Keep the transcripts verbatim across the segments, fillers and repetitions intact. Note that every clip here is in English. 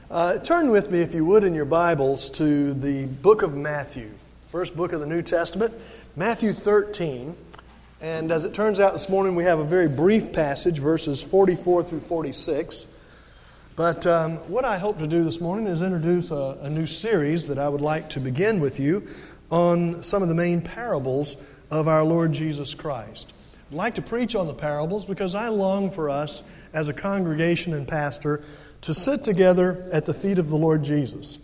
Uh, turn with me, if you would, in your Bibles to the book of Matthew, first book of the New Testament, Matthew thirteen. And as it turns out this morning, we have a very brief passage, verses forty-four through forty-six. But um, what I hope to do this morning is introduce a, a new series that I would like to begin with you on some of the main parables of our Lord Jesus Christ. I'd like to preach on the parables because I long for us as a congregation and pastor to sit together at the feet of the Lord Jesus,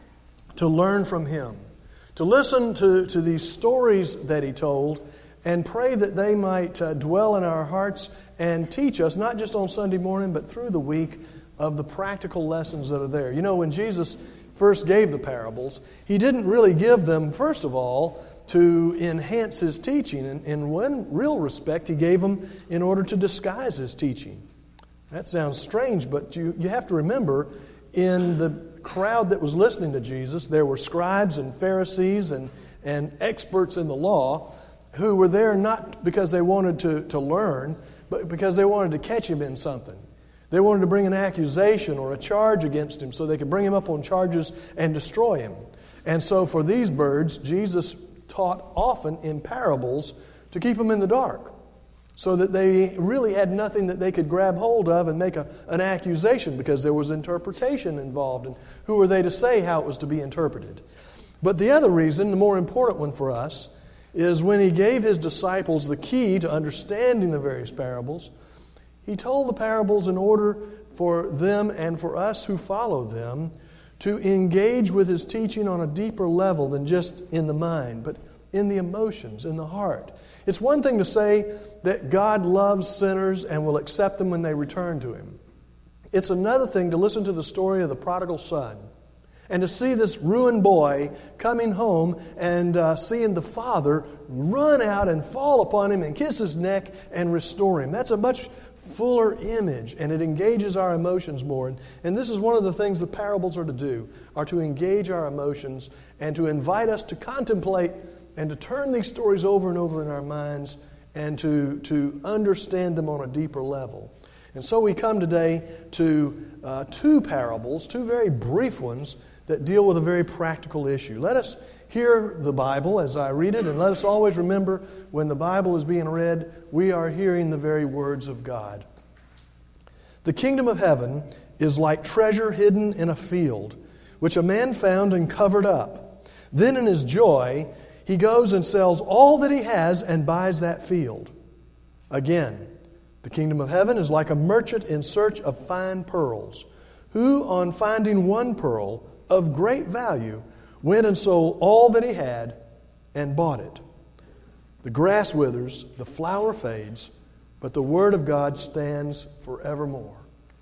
to learn from Him, to listen to, to these stories that He told, and pray that they might uh, dwell in our hearts and teach us, not just on Sunday morning, but through the week, of the practical lessons that are there. You know, when Jesus first gave the parables, He didn't really give them, first of all, to enhance His teaching. In, in one real respect, He gave them in order to disguise His teaching. That sounds strange, but you, you have to remember, in the crowd that was listening to Jesus, there were scribes and Pharisees and, and experts in the law who were there not because they wanted to, to learn, but because they wanted to catch Him in something. They wanted to bring an accusation or a charge against Him so they could bring Him up on charges and destroy Him. And so for these birds, Jesus taught often in parables to keep them in the dark, so that they really had nothing that they could grab hold of and make a, an accusation, because there was interpretation involved, and who were they to say how it was to be interpreted? But the other reason, the more important one for us, is when He gave His disciples the key to understanding the various parables, He told the parables in order for them and for us who follow them to engage with His teaching on a deeper level than just in the mind, but in the emotions, in the heart. It's one thing to say that God loves sinners and will accept them when they return to Him. It's another thing to listen to the story of the prodigal son and to see this ruined boy coming home and uh, seeing the father run out and fall upon him and kiss his neck and restore him. That's a much fuller image, and it engages our emotions more. And, and this is one of the things the parables are to do, are to engage our emotions and to invite us to contemplate and to turn these stories over and over in our minds and to, to understand them on a deeper level. And so we come today to uh, two parables, two very brief ones that deal with a very practical issue. Let us hear the Bible as I read it, and let us always remember when the Bible is being read, we are hearing the very words of God. The kingdom of heaven is like treasure hidden in a field, which a man found and covered up. Then in his joy, he goes and sells all that he has and buys that field. Again, the kingdom of heaven is like a merchant in search of fine pearls, who, on finding one pearl of great value, went and sold all that he had and bought it. The grass withers, the flower fades, but the word of God stands forevermore.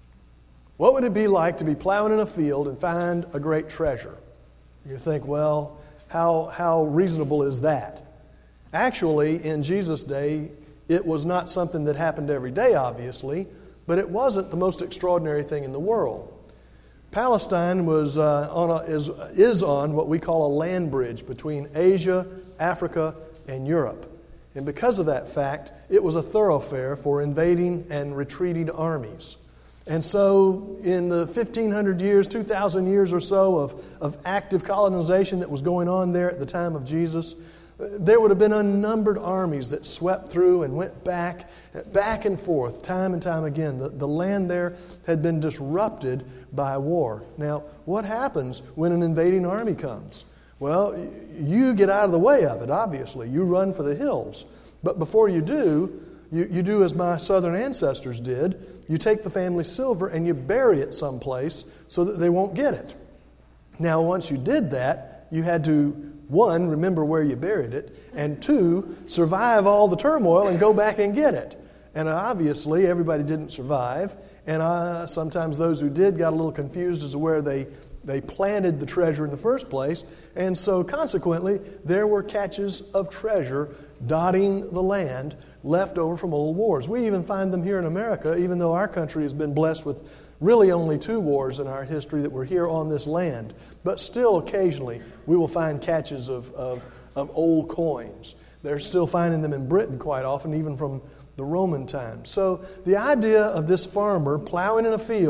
What would it be like to be plowing in a field and find a great treasure? You think, well, how, how reasonable is that? Actually, in Jesus' day, it was not something that happened every day, obviously, but it wasn't the most extraordinary thing in the world. Palestine was uh, on a, is, is on what we call a land bridge between Asia, Africa, and Europe. And because of that fact, it was a thoroughfare for invading and retreating armies. And so in the fifteen hundred years, two thousand years or so of, of active colonization that was going on there at the time of Jesus, there would have been unnumbered armies that swept through and went back, back and forth, time and time again. The, the land there had been disrupted by war. Now, what happens when an invading army comes? Well, you get out of the way of it, obviously. You run for the hills. But before you do, you, you do as my southern ancestors did. You take the family silver and you bury it someplace so that they won't get it. Now, once you did that, you had to, one, remember where you buried it, and two, survive all the turmoil and go back and get it. And obviously, everybody didn't survive. And uh, sometimes those who did got a little confused as to where they, they planted the treasure in the first place. And so consequently, there were catches of treasure dotting the land left over from old wars. We even find them here in America, even though our country has been blessed with really only two wars in our history that were here on this land. But still, occasionally, we will find catches of, of, of old coins. They're still finding them in Britain quite often, even from the Roman times. So the idea of this farmer plowing in a field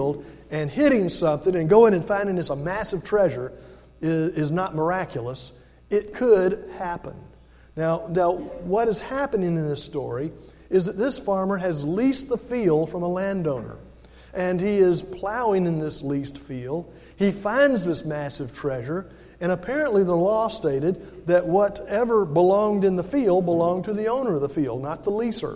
and hitting something and going and finding this a massive treasure is, is not miraculous. It could happen. Now, now, what is happening in this story is that this farmer has leased the field from a landowner. And he is plowing in this leased field. He finds this massive treasure. And apparently the law stated that whatever belonged in the field belonged to the owner of the field, not the leaser.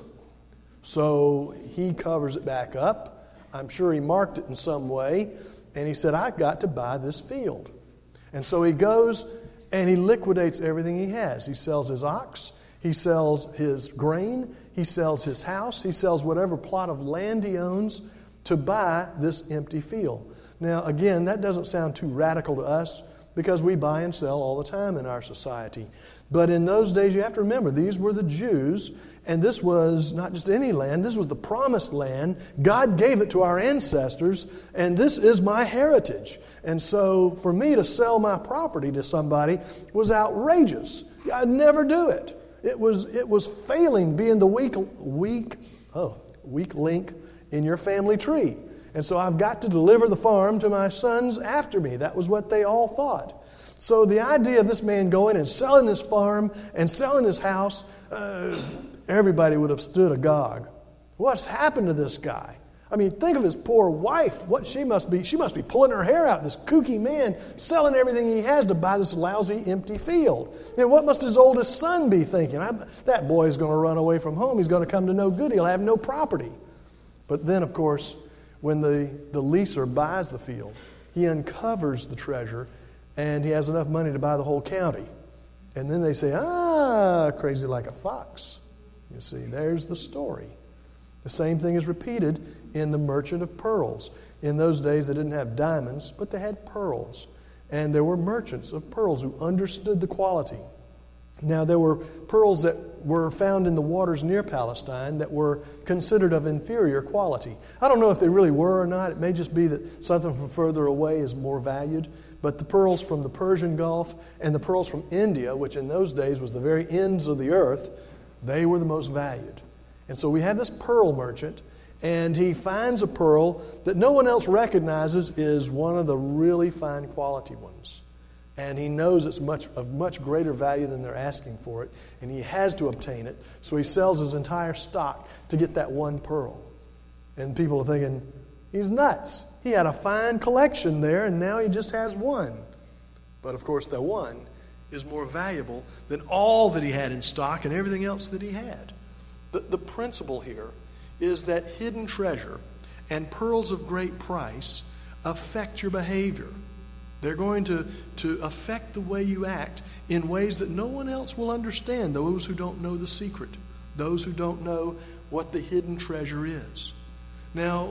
So he covers it back up. I'm sure he marked it in some way. And he said, I've got to buy this field. And so he goes and he liquidates everything he has. He sells his ox. He sells his grain. He sells his house. He sells whatever plot of land he owns to buy this empty field. Now, again, that doesn't sound too radical to us because we buy and sell all the time in our society. But in those days, you have to remember, these were the Jews, and this was not just any land. This was the promised land. God gave it to our ancestors, and this is my heritage. And so for me to sell my property to somebody was outrageous. I'd never do it. It was, it was failing being the weak, weak, oh, weak link in your family tree. And so I've got to deliver the farm to my sons after me. That was what they all thought. So the idea of this man going and selling his farm and selling his house, uh, everybody would have stood agog. What's happened to this guy? I mean, think of his poor wife. What she must be, she must be pulling her hair out. This kooky man selling everything he has to buy this lousy empty field. And what must his oldest son be thinking? I, that boy's going to run away from home. He's going to come to no good. He'll have no property. But then, of course, when the, the leaser buys the field, he uncovers the treasure, and he has enough money to buy the whole county. And then they say, ah, crazy like a fox. You see, there's the story. The same thing is repeated in the merchant of pearls. In those days, they didn't have diamonds, but they had pearls. And there were merchants of pearls who understood the quality. Now, there were pearls that were found in the waters near Palestine that were considered of inferior quality. I don't know if they really were or not. It may just be that something from further away is more valued. But the pearls from the Persian Gulf and the pearls from India, which in those days was the very ends of the earth, they were the most valued. And so we have this pearl merchant, and he finds a pearl that no one else recognizes is one of the really fine quality ones. And he knows it's much of much greater value than they're asking for it, and he has to obtain it. So he sells his entire stock to get that one pearl. And people are thinking, he's nuts. He had a fine collection there, and now he just has one. But of course, the one is more valuable than all that he had in stock and everything else that he had. The, the principle here is that hidden treasure and pearls of great price affect your behavior. They're going to, to affect the way you act in ways that no one else will understand, those who don't know the secret, those who don't know what the hidden treasure is. Now,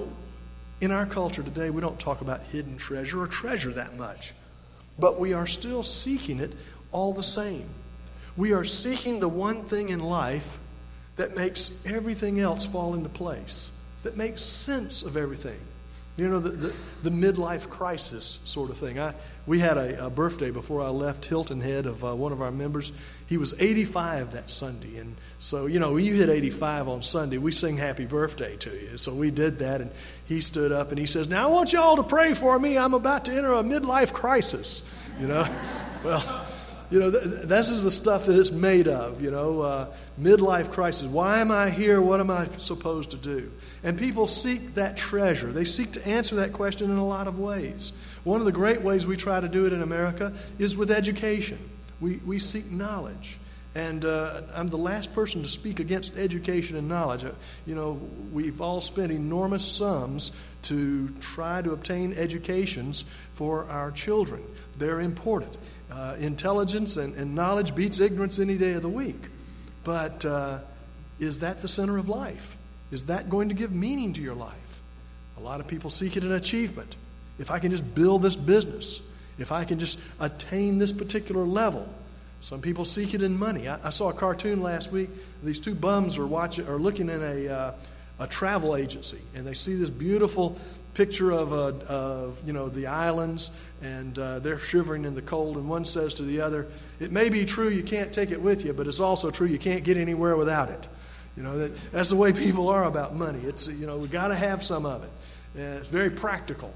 in our culture today, we don't talk about hidden treasure or treasure that much, but we are still seeking it all the same. We are seeking the one thing in life that makes everything else fall into place, that makes sense of everything. You know, the, the, the midlife crisis sort of thing. I, we had a, a birthday before I left Hilton Head of uh, one of our members. He was eighty-five that Sunday. And so, you know, when you hit eighty-five on Sunday, we sing happy birthday to you. So we did that, and he stood up and he says, now I want y'all to pray for me. I'm about to enter a midlife crisis. You know, well, you know, th- this is the stuff that it's made of, you know, uh, midlife crisis. Why am I here? What am I supposed to do? And people seek that treasure. They seek to answer that question in a lot of ways. One of the great ways we try to do it in America is with education. We we seek knowledge. And uh, I'm the last person to speak against education and knowledge. Uh, you know, we've all spent enormous sums to try to obtain educations for our children. They're important. Uh, intelligence and, and knowledge beats ignorance any day of the week. But uh, is that the center of life? Is that going to give meaning to your life? A lot of people seek it in achievement. If I can just build this business, if I can just attain this particular level. Some people seek it in money. I, I saw a cartoon last week. These two bums are watching, are looking in a uh, a travel agency, and they see this beautiful picture of a, of you know the islands, and uh, they're shivering in the cold. And one says to the other, "It may be true you can't take it with you, but it's also true you can't get anywhere without it." You know, that, that's the way people are about money. It's, you know, we got to have some of it. And it's very practical.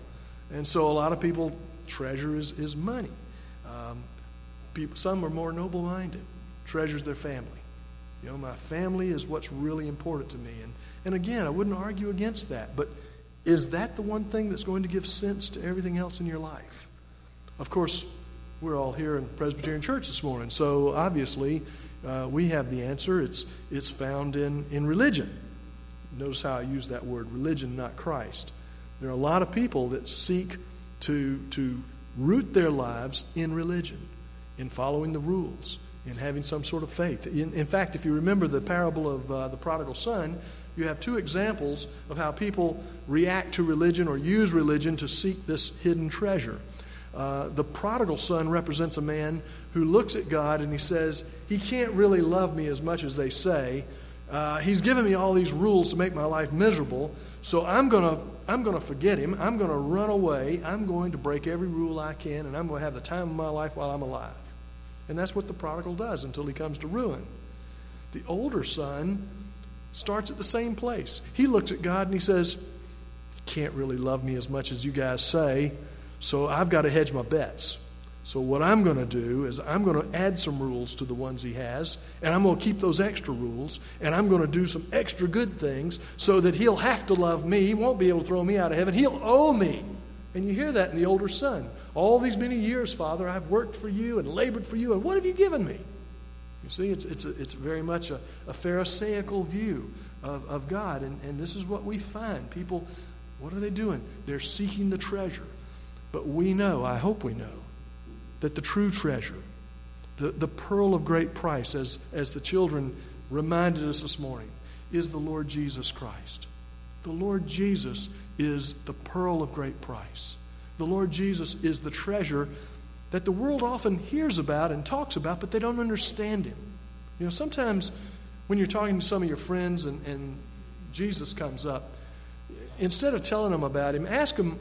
And so a lot of people, treasure is, is money. Um, people, some are more noble-minded, treasures their family. You know, my family is what's really important to me. And, and again, I wouldn't argue against that, but is that the one thing that's going to give sense to everything else in your life? Of course, we're all here in Presbyterian Church this morning, so obviously uh, we have the answer. It's, it's found in, in religion. Notice how I use that word, religion, not Christ. There are a lot of people that seek to, to root their lives in religion, in following the rules, in having some sort of faith. In, in fact, if you remember the parable of uh, the prodigal son, you have two examples of how people react to religion or use religion to seek this hidden treasure. Uh, the prodigal son represents a man who looks at God and he says, he can't really love me as much as they say. Uh, he's given me all these rules to make my life miserable, so I'm going to I'm going to forget him. I'm going to run away. I'm going to break every rule I can, and I'm going to have the time of my life while I'm alive. And that's what the prodigal does until he comes to ruin. The older son starts at the same place. He looks at God and he says, can't really love me as much as you guys say, so I've got to hedge my bets. So what I'm going to do is I'm going to add some rules to the ones he has, and I'm going to keep those extra rules, and I'm going to do some extra good things so that he'll have to love me. He won't be able to throw me out of heaven. He'll owe me. And you hear that in the older son. All these many years, Father, I've worked for you and labored for you, and what have you given me? You see, it's it's a, it's very much a, a Pharisaical view of, of God, and, and this is what we find. People, what are they doing? They're seeking the treasure. But we know, I hope we know, that the true treasure, the, the pearl of great price, as, as the children reminded us this morning, is the Lord Jesus Christ. The Lord Jesus is the pearl of great price. The Lord Jesus is the treasure that the world often hears about and talks about, but they don't understand him. You know, sometimes when you're talking to some of your friends and, and Jesus comes up, instead of telling them about him, ask them,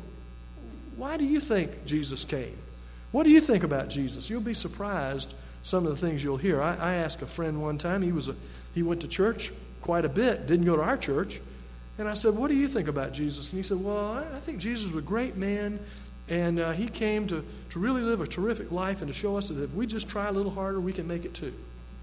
why do you think Jesus came? What do you think about Jesus? You'll be surprised some of the things you'll hear. I, I asked a friend one time, he was a, he went to church quite a bit, didn't go to our church, and I said, what do you think about Jesus? And he said, well, I, I think Jesus was a great man, and uh, he came to, to really live a terrific life and to show us that if we just try a little harder, we can make it too.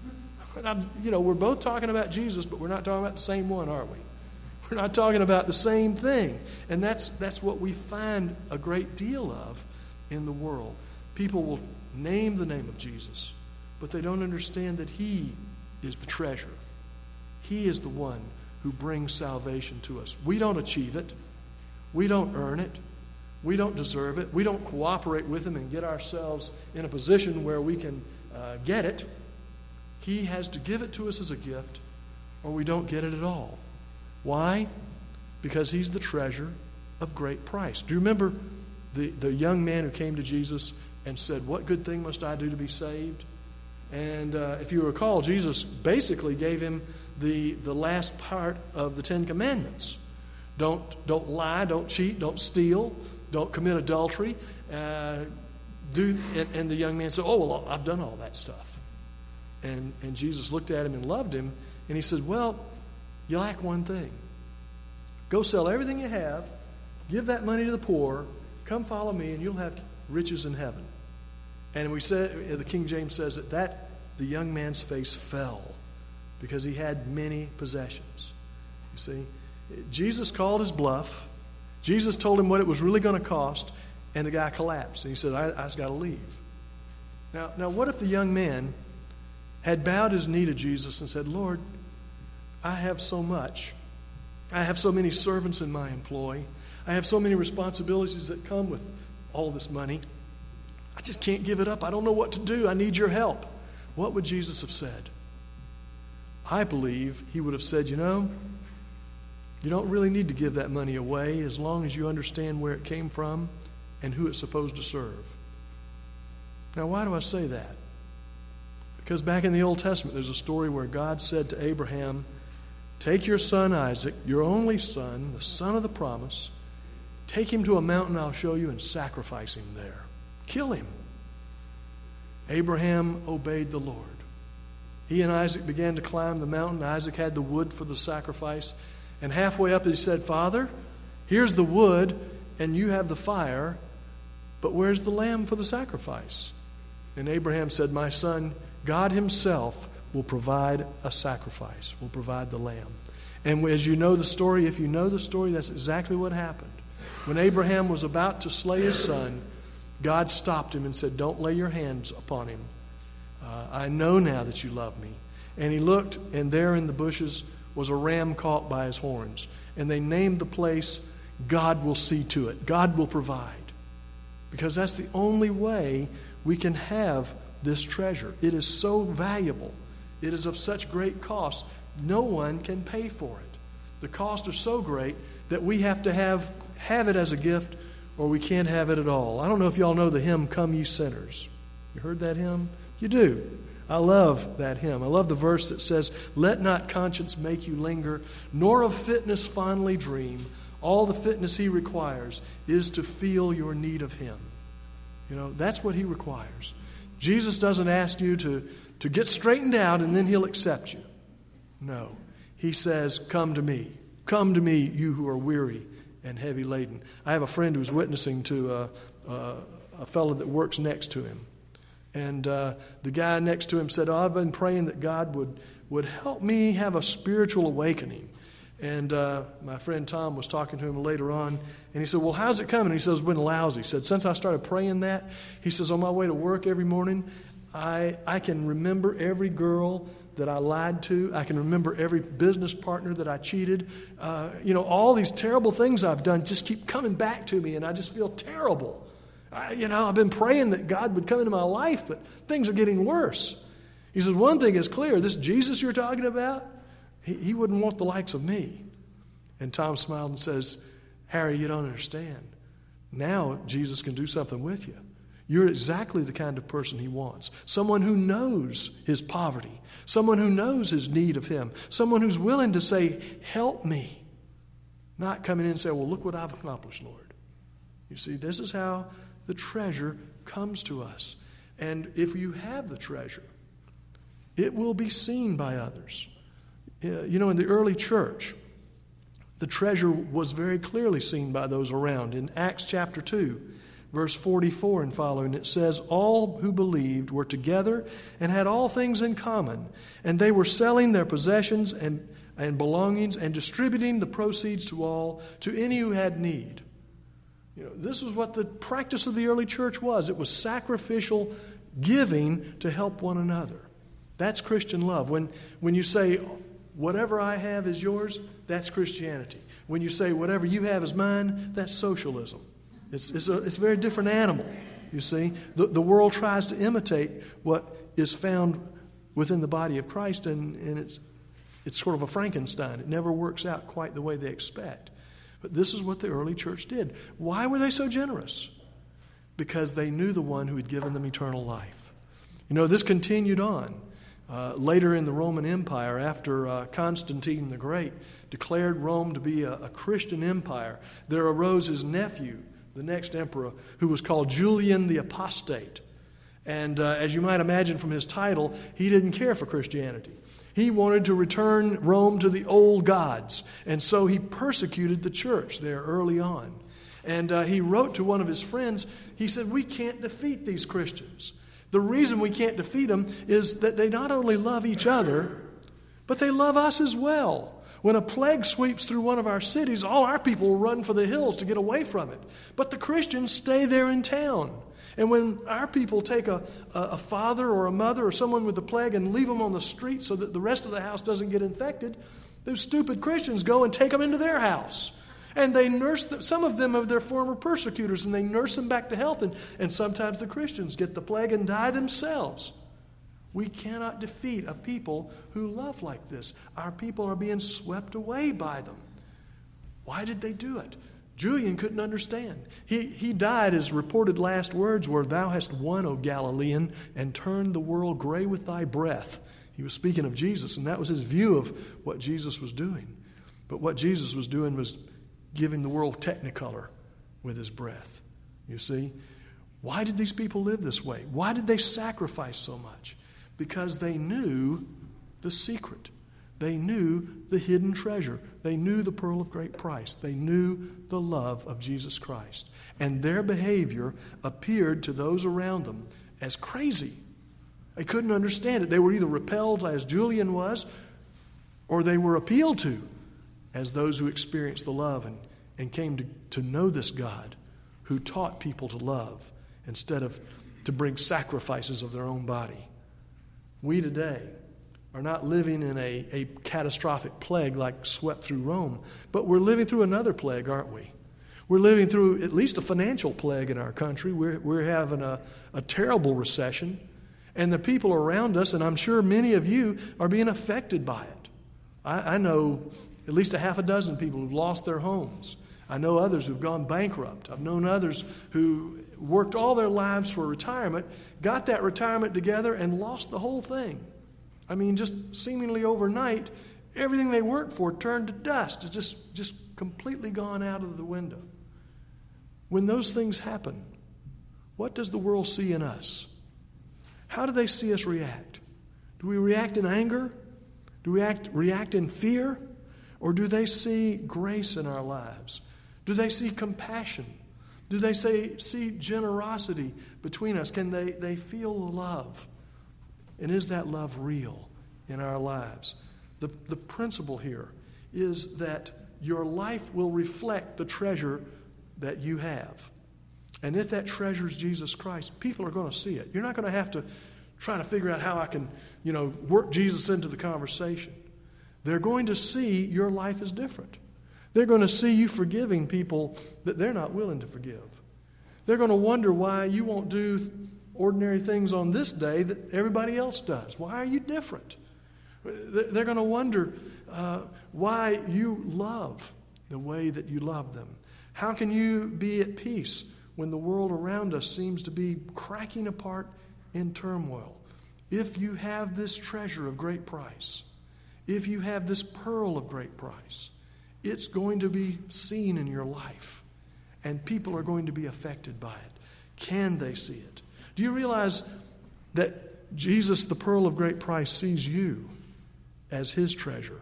And I'm, you know, we're both talking about Jesus, but we're not talking about the same one, are we? We're not talking about the same thing. And that's that's what we find a great deal of in the world. People will name the name of Jesus, but they don't understand that he is the treasure. He is the one who brings salvation to us. We don't achieve it. We don't earn it. We don't deserve it. We don't cooperate with him and get ourselves in a position where we can uh, get it. He has to give it to us as a gift, or we don't get it at all. Why? Because he's the treasure of great price. Do you remember the, the young man who came to Jesus and said, what good thing must I do to be saved? And uh, if you recall, Jesus basically gave him the, the last part of the Ten Commandments. Don't, don't lie, don't cheat, don't steal, don't commit adultery. Uh, do and, and the young man said, oh, well, I've done all that stuff. And, and Jesus looked at him and loved him, and he said, well, you lack one thing. Go sell everything you have, give that money to the poor, come follow me, and you'll have riches in heaven. And we said, the King James says that, that the young man's face fell because he had many possessions. You see, Jesus called his bluff. Jesus told him what it was really going to cost, and the guy collapsed. And he said, I, I just got to leave. Now, now, what if the young man had bowed his knee to Jesus and said, Lord, I have so much. I have so many servants in my employ. I have so many responsibilities that come with all this money. I just can't give it up. I don't know what to do. I need your help. What would Jesus have said? I believe he would have said, you know, you don't really need to give that money away as long as you understand where it came from and who it's supposed to serve. Now, why do I say that? Because back in the Old Testament, there's a story where God said to Abraham, take your son Isaac, your only son, the son of the promise, take him to a mountain I'll show you and sacrifice him there. Kill him. Abraham obeyed the Lord. He and Isaac began to climb the mountain. Isaac had the wood for the sacrifice. And halfway up he said, Father, here's the wood, and you have the fire, but where's the lamb for the sacrifice? And Abraham said, my son, God himself will provide a sacrifice, will provide the lamb. And as you know the story, if you know the story, that's exactly what happened. When Abraham was about to slay his son, God stopped him and said, don't lay your hands upon him. Uh, I know now that you love me. And he looked, and there in the bushes was a ram caught by his horns. And they named the place, God will see to it. God will provide. Because that's the only way we can have this treasure. It is so valuable. It is of such great cost. No one can pay for it. The costs are so great that we have to have, have it as a gift, or we can't have it at all. I don't know if y'all know the hymn, Come Ye Sinners. You heard that hymn? You do. I love that hymn. I love the verse that says, let not conscience make you linger, nor of fitness fondly dream. All the fitness he requires is to feel your need of him. You know, that's what he requires. Jesus doesn't ask you to, to get straightened out and then he'll accept you. No. He says, come to me. Come to me, you who are weary and heavy laden. I have a friend who's witnessing to a, a, a fellow that works next to him. And uh, the guy next to him said, oh, I've been praying that God would, would help me have a spiritual awakening. And uh, my friend Tom was talking to him later on, and he said, well, how's it coming? He says, it's been lousy. He said, since I started praying that, he says, on my way to work every morning, I, I can remember every girl that I lied to. I can remember every business partner that I cheated. Uh, you know, all these terrible things I've done just keep coming back to me, and I just feel terrible. I, you know, I've been praying that God would come into my life, but things are getting worse. He says, one thing is clear. This Jesus you're talking about, he, he wouldn't want the likes of me. And Tom smiled and says, Harry, you don't understand. Now Jesus can do something with you. You're exactly the kind of person he wants. Someone who knows his poverty. Someone who knows his need of him. Someone who's willing to say, help me. Not coming in and say, well, look what I've accomplished, Lord. You see, this is how the treasure comes to us. And if you have the treasure, it will be seen by others. You know, in the early church, the treasure was very clearly seen by those around. In Acts chapter two, verse forty-four and following, it says, all who believed were together and had all things in common, and they were selling their possessions and, and belongings and distributing the proceeds to all, to any who had need. You know, this is what the practice of the early church was. It was sacrificial giving to help one another. That's Christian love. When, when you say, whatever I have is yours, that's Christianity. When you say, whatever you have is mine, that's socialism. It's, it's, a, it's a very different animal, you see. The, the world tries to imitate what is found within the body of Christ, and, and it's, it's sort of a Frankenstein. It never works out quite the way they expect. But this is what the early church did. Why were they so generous? Because they knew the one who had given them eternal life. You know, this continued on. Uh, later in the Roman Empire, after uh, Constantine the Great declared Rome to be a, a Christian empire, there arose his nephew, the next emperor, who was called Julian the Apostate. And uh, as you might imagine from his title, he didn't care for Christianity. He wanted to return Rome to the old gods, and so he persecuted the church there early on. And uh, he wrote to one of his friends, he said, we can't defeat these Christians. The reason we can't defeat them is that they not only love each other, but they love us as well. When a plague sweeps through one of our cities, all our people will run for the hills to get away from it. But the Christians stay there in town. And when our people take a, a, a father or a mother or someone with the plague and leave them on the street so that the rest of the house doesn't get infected, those stupid Christians go and take them into their house. And they nurse them. Some of them are their former persecutors, and they nurse them back to health. And, and sometimes the Christians get the plague and die themselves. We cannot defeat a people who love like this. Our people are being swept away by them. Why did they do it? Julian couldn't understand. He, he died, his reported last words were, thou hast won, O Galilean, and turned the world gray with thy breath. He was speaking of Jesus, and that was his view of what Jesus was doing. But what Jesus was doing was giving the world technicolor with his breath. You see? Why did these people live this way? Why did they sacrifice so much? Because they knew the secret. They knew the hidden treasure. They knew the pearl of great price. They knew the love of Jesus Christ. And their behavior appeared to those around them as crazy. They couldn't understand it. They were either repelled, as Julian was, or they were appealed to as those who experienced the love and, and came to, to know this God who taught people to love instead of to bring sacrifices of their own body. We today are not living in a, a catastrophic plague like swept through Rome, but we're living through another plague, aren't we? We're living through at least a financial plague in our country. We're, we're having a, a terrible recession, and the people around us, and I'm sure many of you, are being affected by it. I, I know at least a half a dozen people who've lost their homes. I know others who've gone bankrupt. I've known others who worked all their lives for retirement, got that retirement together, and lost the whole thing. I mean, just seemingly overnight, everything they worked for turned to dust. It's just, just completely gone out of the window. When those things happen, what does the world see in us? How do they see us react? Do we react in anger? Do we act, react in fear? Or do they see grace in our lives? Do they see compassion? Do they say, see generosity between us? Can they, they feel the love? And is that love real in our lives? The, the principle here is that your life will reflect the treasure that you have. And if that treasure is Jesus Christ, people are going to see it. You're not going to have to try to figure out how I can, you know, work Jesus into the conversation. They're going to see your life is different. They're going to see you forgiving people that they're not willing to forgive. They're going to wonder why you won't do ordinary things on this day that everybody else does. Why are you different? They're going to wonder uh, why you love the way that you love them. How can you be at peace when the world around us seems to be cracking apart in turmoil? If you have this treasure of great price, if you have this pearl of great price, it's going to be seen in your life, and people are going to be affected by it. Can they see it? Do you realize that Jesus, the pearl of great price, sees you as his treasure?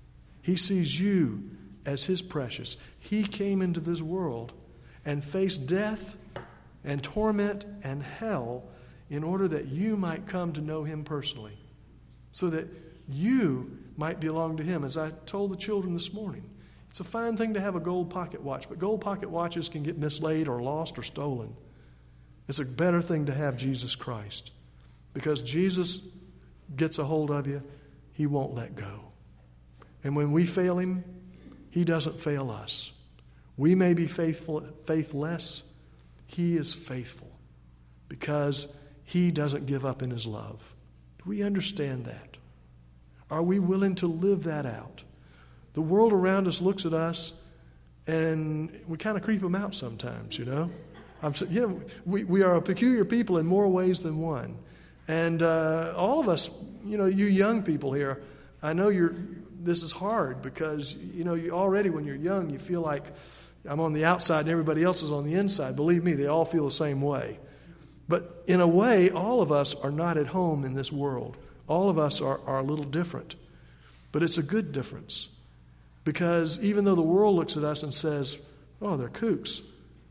He sees you as his precious. He came into this world and faced death and torment and hell in order that you might come to know him personally, so that you might belong to him. As I told the children this morning, it's a fine thing to have a gold pocket watch, but gold pocket watches can get mislaid or lost or stolen. It's a better thing to have Jesus Christ, because Jesus gets a hold of you, he won't let go. And when we fail him, he doesn't fail us. We may be faithful, faithless. He is faithful because he doesn't give up in his love. Do we understand that? Are we willing to live that out? The world around us looks at us, and we kind of creep them out sometimes, you know. I'm, you know, we, we are a peculiar people in more ways than one. And uh, all of us, you know, you young people here, I know you're. This is hard because, you know, you already when you're young, you feel like I'm on the outside and everybody else is on the inside. Believe me, they all feel the same way. But in a way, all of us are not at home in this world. All of us are, are a little different. But it's a good difference. Because even though the world looks at us and says, oh, they're kooks,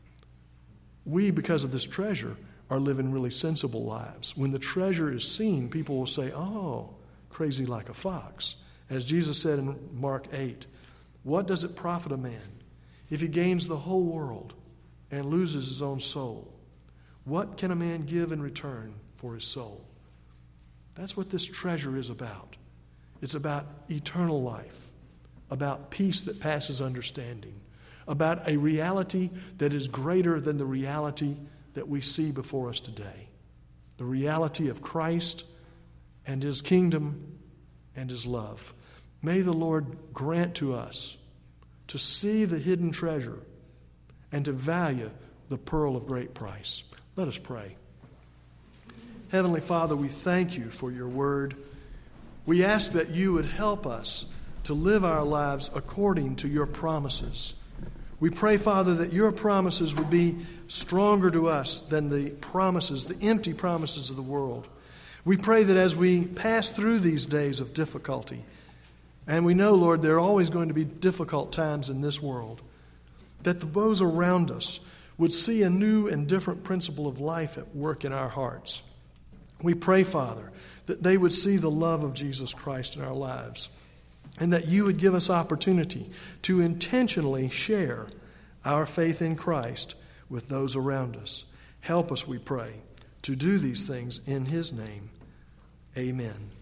we, because of this treasure, are living really sensible lives. When the treasure is seen, people will say, oh, crazy like a fox. As Jesus said in Mark eight, what does it profit a man if he gains the whole world and loses his own soul? What can a man give in return for his soul? That's what this treasure is about. It's about eternal life, about peace that passes understanding, about a reality that is greater than the reality that we see before us today. The reality of Christ and his kingdom and his love. May the Lord grant to us to see the hidden treasure and to value the pearl of great price. Let us pray. Heavenly Father, we thank you for your word. We ask that you would help us to live our lives according to your promises. We pray, Father, that your promises would be stronger to us than the promises, the empty promises of the world. We pray that as we pass through these days of difficulty, And we know, Lord, there are always going to be difficult times in this world, that those around us would see a new and different principle of life at work in our hearts. We pray, Father, that they would see the love of Jesus Christ in our lives, and that you would give us opportunity to intentionally share our faith in Christ with those around us. Help us, we pray, to do these things in his name. Amen.